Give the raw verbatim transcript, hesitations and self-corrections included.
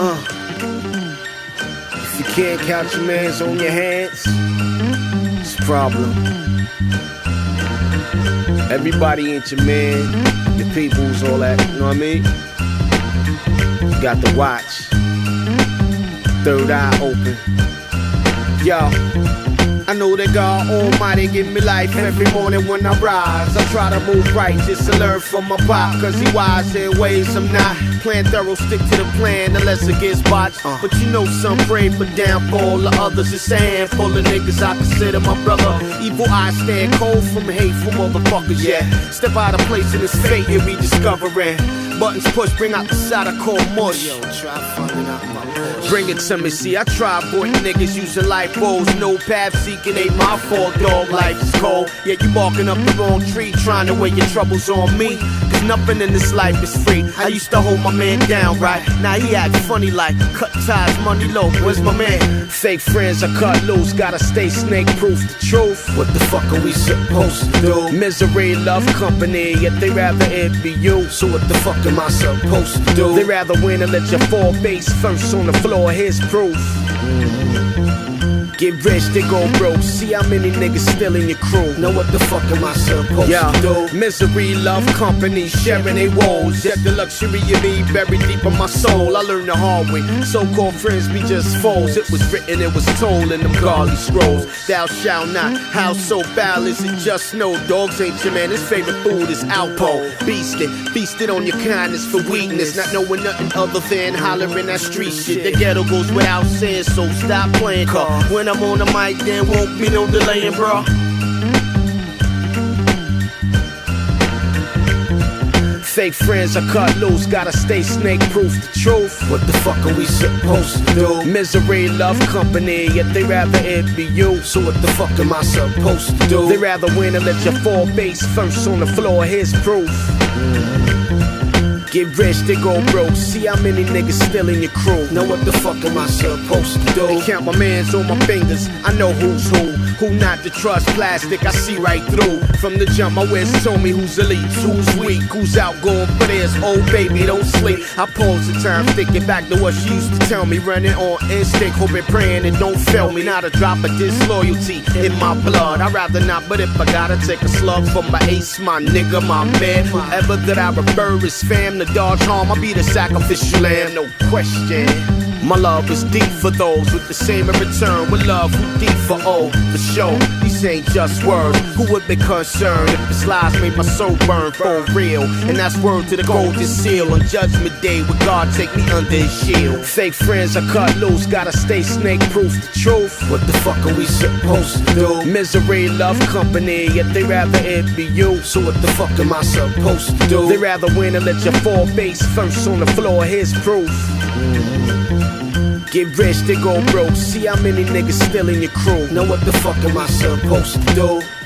Uh, if you can't count your mans on your hands, it's a problem. Everybody ain't your man, your peoples, all that, you know what I mean? You got the watch, third eye open. Yo, I know that God Almighty give me life every morning when I rise. I try to move right just to learn from my pop, cause he wise in ways I'm not. Plan thorough, stick to the plan unless it gets botched. uh. But you know some pray for downfall, the others it's a handful of niggas I consider my brother. Evil eyes stand cold from hateful motherfuckers, yeah. Step out of place in this fate and rediscovering. Buttons push, bring out the side I call mush. Yo, try finding out my push. Bring it to me, see, I try avoiding niggas using life goals. No path seeking, ain't my fault, dog, life is cold. Yeah, you barking up the wrong tree, trying to weigh your troubles on me. Cause nothing in this life is free. I used to hold my man down, right? Now he act funny like, cut ties, money low, where's my man? Fake friends are cut loose, gotta stay snake proof, the truth. What the fuck are we supposed to do? Misery, love company, yet they rather it be you. So what the fuck am I supposed to do? They rather win and let you fall base first on the floor, here's proof. Mm-hmm. Get rich, they go broke. See how many niggas still in your crew. Now what the fuck am I supposed yeah. to do? Misery, love company, sharing they woes. Yet the luxury of me buried deep in my soul. I learned the hard way. So-called friends be just foes. It was written, it was told in them godly scrolls. Thou shalt not. How so foul is it? Just snow. Dogs ain't your man. His favorite food is Alpo. Beasted, feasted on your kindness for weakness. Not knowing nothing other than hollering that street shit. The ghetto goes without saying, so stop playing. Cause when I'm on the mic, there won't be no delaying, bro. Fake friends are cut loose, gotta stay snake proof, the truth. What the fuck are we supposed to do? Misery, love company, yet they rather it be you. So what the fuck am I supposed to do? They rather win and let you fall base first on the floor, here's proof. Mm-hmm. Get rich, they go broke. See how many niggas still in your crew. Now what the fuck am I supposed to do? They count my mans on my fingers. I know who's who, who not to trust. Plastic, I see right through. From the jump, my whiz told me who's elite, who's weak, who's out going for this. Oh baby, don't sleep. I pause the time, thinking back to what she used to tell me. Running on instinct, hoping, praying it don't fail me. Not a drop of disloyalty in my blood. I'd rather not, but if I gotta take a slug for my ace, my nigga, my man. Whoever that I refer is fam. To dodge harm, I'll be the sacrificial lamb, no question. My love is deep for those with the same in return. With love, who deep for oh, for sure. These ain't just words. Who would be concerned if this lies made my soul burn for real? And that's word to the golden seal on Judgment Day, where God take me under his shield. Fake friends are cut loose, gotta stay snake proof, the truth. What the fuck are we supposed to do? Misery, love company, yet they rather it be you. So what the fuck am I supposed to do? They rather win and let you fall base first on the floor, here's proof. Mm-hmm. Get rich, they go broke. See how many niggas still in your crew. Now what the fuck am I supposed to do?